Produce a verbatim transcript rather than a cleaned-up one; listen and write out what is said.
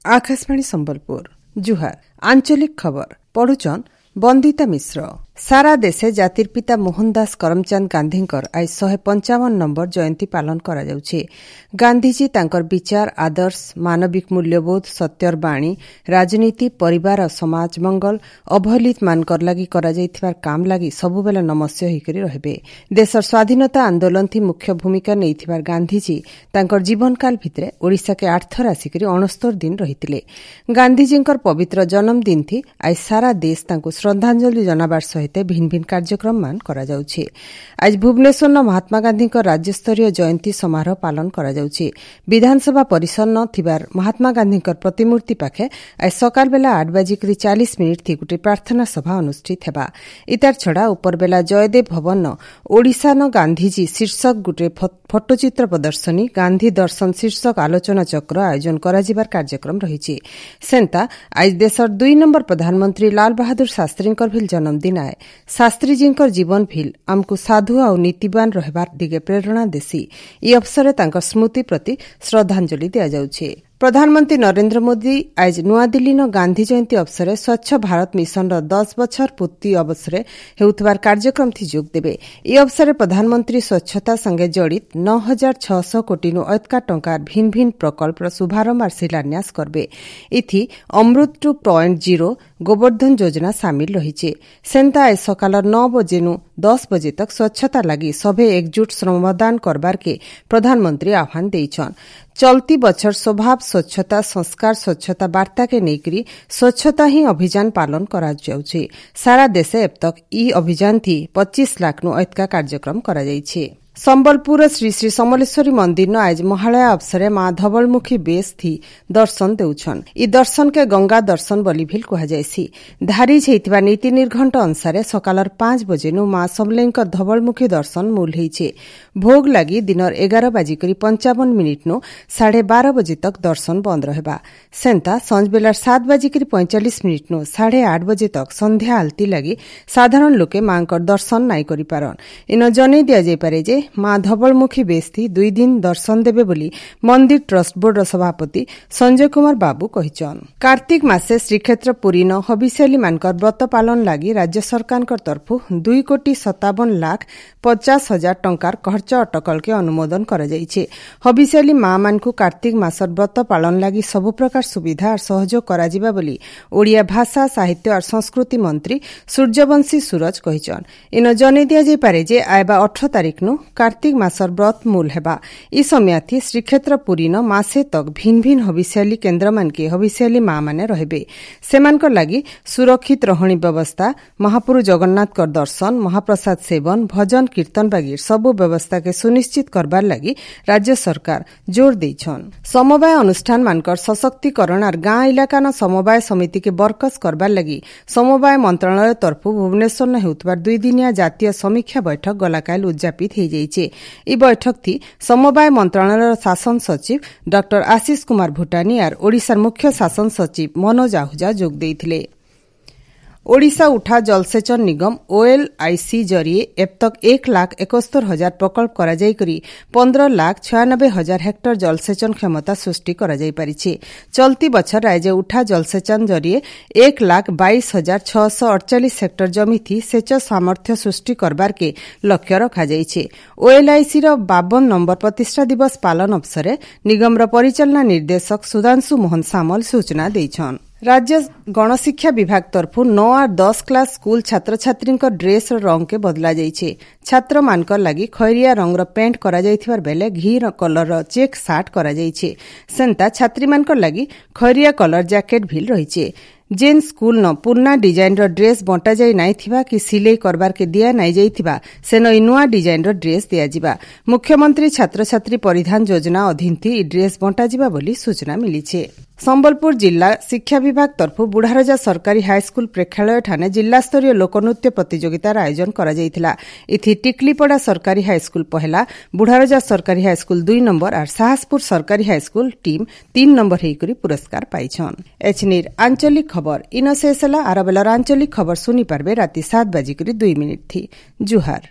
आकाशवाणी संबलपुर जुहार आंचलिक खबर पढ़ुचन बंदिता मिश्र। सारा देशे जातिर पिता मोहनदास करमचंद गांधींकर आज शहे पंचावन नंबर जयंती पालन करा जाउछे। गांधीजी तांकर विचार आदर्श मानविक मूल्यबोध सत्यर बाणी राजनीति परिवार और समाज मंगल अवहेलित मानकर लागि करा जाइथिबार काम लागि सबुबेला नमस्य होइकरी रहबे। देशर स्वाधीनता आंदोलन थी मुख्य भूमिका नेइथिबार गांधीजी तांकर जीवनकाल भितरे ओडिशा के आठ थर आसिकरी अणस्तर दिन रहितिले। गांधीजींकर पवित्र जन्मदिन थी आज सारा देश तांको श्रद्धांजलि जनाबार सहित भिन्न भिन्न कार्यक्रम मान करा जाउछे। आज भुवनेश्वर महात्मा गांधी राज्यस्तरीय जयंती समारोह पालन करा जाउछे। विधानसभा परिसर न थिबार महात्मा गांधी प्रतिमूर्ति पाखे आज सकाल बेला आठ बाजिकरी चालीस मिनिट थी गोटे प्रार्थना सभा अनुष्ठित हेबा। इतार छड़ा उपर बेला जयदेव भवन न ओडिशा न गांधीजी शीर्षक गोटे फटोचित्र प्रदर्शनी गांधी दर्शन शीर्षक आलोचना चक्र आयोजन कराजिबार कार्यक्रम रहिछि। सेंता आज देशर दुई नंबर प्रधानमंत्री लाल बहादुर शास्त्री भिल जन्मदिन आए। शास्त्रीजींकर जीवन भिल आमको साधु और नीतिवान रहबार दिगे प्रेरणा देसी। ई अवसर तांकर स्मृति प्रति श्रद्धांजलि दिया जाउछे। प्रधानमंत्री नरेंद्र मोदी आज नुआदिल्ली न गांधी जयंती अवसर स्वच्छ भारत मिशन दस बछर पूर्ति अवसर हेउथबार कार्यक्रम थी जोग देबे। ई अवसर प्रधानमंत्री स्वच्छता संगे जड़ित नौ हजार छह सौ कोटी नु अतका टंकार भिन्न भिन्न प्रकल्प शुभारंभ और शिलान्यास करबे। इथि Amrit two point zero Govardhan योजना शामिल रहिछे। सेंता आज सकाल नौ बजे नु दस बजे तक स्वच्छता लगी सभे एकजुट श्रमदान करबार के प्रधानमंत्री आह्वान देइछन। चलती बछर स्वभाव स्वच्छता संस्कार स्वच्छता वार्ता के नेकरी स्वच्छता ही अभियान पालन करा जाउछे। सारा देशे अब तक ई अभियान थी पच्चीस लाख नु अतका कार्यक्रम करा जाइछे। संबलपुर श्री श्री समलेश्वरी मंदिर न आज महालया अवसर माँ धवलमुखी बेस थी दर्शन देउछन। ई दर्शन के गंगा दर्शन बोली भिल कहा जायसी। धारिज हेतिबा नीति निर्घंट अनुसार सकालर पांच बजे नु माँ समलेंकर धवलमुखी दर्शन मूल हेइछे। भोग लगी दिनर एगार बाजिकरी पंचावन मिनिट नु साढ़े बारह बजे तक दर्शन बंद रहबा। सेंता संजबेलार सात बाजिकरी पैंचालीस मिनिट नु साढ़े आठ बजे तक संध्या आलती लगी साधारण लोके मांकर दर्शन नाई करि पारन। इन जनै दिया जाय पारे जे माँ धवलमुखी बेस्ती दुई दिन दर्शन देबे बोली मंदिर ट्रस्ट बोर्ड सभापति संजय कुमार बाबू कहिछन। कार्तिक मासे श्रीक्षेत्र पुरी न हबिष्याली मानकर व्रत पालन लागि राज्य सरकार तरफु दुई कोटी सतावन लाख पचास हजार टंकार खर्च अटकल के अनुमोदन करा जाइछे। हबिष्याली माँ मानकु कार्तिक मासर व्रत पालन लागि सबु प्रकार सुविधा और सहयोग कराजिबा बोली ओडिया भाषा साहित्य और संस्कृति मंत्री सूर्यवंशी सूरज कहिछन। इन जनै दिया जाय पारे जे आयबा अठारह तारिख नु कार्तिक मासर व्रत मूल हेबा। ई समयाथी श्रीक्षेत्र पुरी न मासे तक भिन्न भिन्न हबिष्याली केन्द्र मानके हबिष्याली माँ माने रहबे। सेमानकर लागि सुरक्षित रहणी व्यवस्था महाप्रभु जगन्नाथ कर दर्शन महाप्रसाद सेवन भजन कीर्तन बागी सबु व्यवस्था के सुनिश्चित करबार लागि राज्य सरकार जोर देइछन। समवाय अनुष्ठान मानकर सशक्तिकरण और गाँ इलाका न समवाय समिति के बरकस करबार लागि समवाय मंत्रालय तरफु भुवनेश्वर न हेउतबार दुई दिनिया जातीय समीक्षा बैठक गलाकाल उद्यापित हो जाइछे। ई बैठक थी समवाय मंत्रालय शासन सचिव डॉक्टर आशीष कुमार भूटानी और ओडिशा मुख्य शासन सचिव मनोज आहुजा जोग देइथिले। ओडिशा उठा जलसेचन निगम ओएलआईसी जरिए अब तक एक लाख इकहत्तर हजार प्रकल्प करा जाई करी पंद्रह लाख छियानबे हजार हेक्टर जलसेचन क्षमता सृष्टि करा जाई पारिछे। चलती बछर राज्य उठा जलसेचन जरिए एक लाख बाईस हजार छह सौ अड़चालीस हेक्टर जमी थी सेच सामर्थ्य सृष्टि करबार के लक्ष्य रखा जाइछे। ओएलआईसी रो बावन नंबर प्रतिष्ठा दिवस पालन अवसर निगम रो परिचालना निर्देशक सुधांशु मोहन सामल सूचना देइछन। राज्य गणशिक्षा विभाग तरफु नौ और दस क्लास स्कूल छात्र छात्री ड्रेस रंग के बदला जाइछे। छात्र मानकर लागि खैरिया रंग पेंट करा जाइथिबार बेले घी कलर चेक सार्ट करा जाइछे। सेंता छात्री मानकर लागि खैरिया कलर जैकेट भिल रहिछे। जेन स्कूल न पुर्णा डिजाइन रो ड्रेस बंटा जाई नाई थिबा कि सिलाई करबार के दिया नाई जाइथिबा सेन नुआ डिजाइन रो ड्रेस दिया जिबा। मुख्यमंत्री छात्र छात्री परिधान योजना अधीन थी ई ड्रेस बंटा जिबा बोली सूचना मिलिछे। संबलपुर जिला शिक्षा विभाग तरफु बुढ़ारजा सरकारी हाईस्कूल प्रेक्षालय ठाने जिला स्तरीय लोकनृत्य प्रतियोगितार आयोजन करा जाइथिला। इथि टिकलीपड़ा सरकारी हाईस्कूल पहला बुढ़ारजा सरकारी हाईस्कूल दुई नंबर और साहसपुर सरकारी हाईस्कूल टीम तीन नंबर हेकरी पुरस्कार पाइछन। एचनिर आंचलिक खबर इन शेषला आरबेलर आंचलिक खबर सुनी पारबे राति सात बाजिकरी दुई मिनिट थी। जुहार।